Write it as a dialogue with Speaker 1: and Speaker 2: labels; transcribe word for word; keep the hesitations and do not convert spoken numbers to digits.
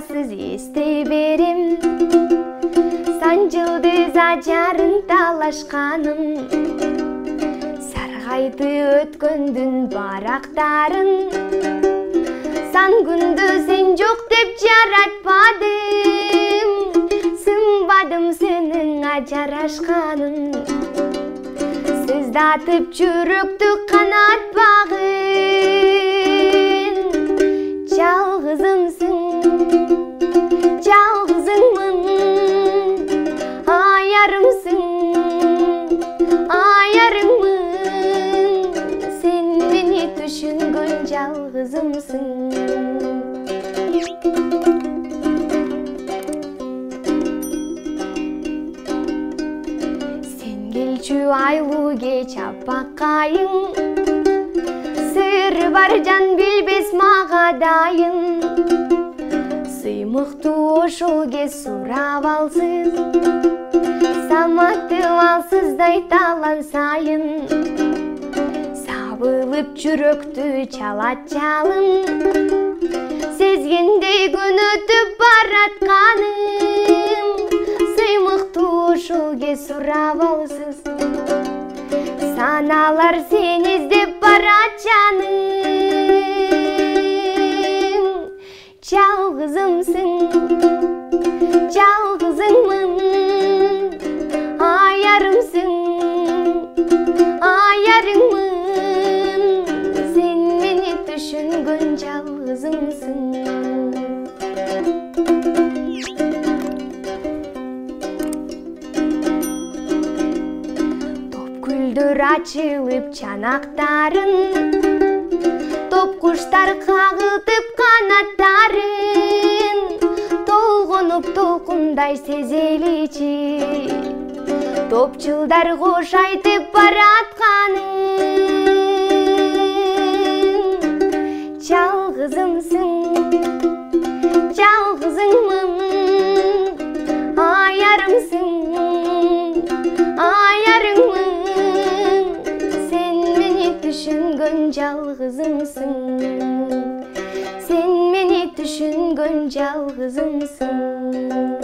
Speaker 1: Шарасыз естей берем сан жылдыз ажарын талашканым, саргайды өткөндүн барактарын. Сан күндө сен жок деп жаратпадым, сынбадым сенин ажарашканың. Сыздатып жүрөктү канатпагын, жалгызымсың, жалгызыңмын, аярымсың, аярыңмын, сен мени түшүнгөн жалгызымсың. Сен келчү айлуу кеч аппакайың, сыры бар жан билбес мага дайын. Сыймыктуу ошол кез сурап алсыз, саматып алсыздай талан сайын. Сабылып жүрөктү чалат жалын, сезгендей күн өтүп баратканым. Сыймыктуу ошол кез сурап алсыз, саналар сени издеп барат жаным. Жалгызымсың, жалгызыңмын, аярымсың, аярыңмын, сен мени түшүнгөн жалгызымсың. Гүлдөр ачылып чанактарын, топ куштар кагылтып канаттарын. Толгонуп толкундай сезеличи, топчулдар кош айтып баратканың. Жалгызымсың, жалгызыңмын, аярымсың, аярыңмын, түшүнгөн жалгызымсың. Сен мени түшүнгөн жалгызымсың.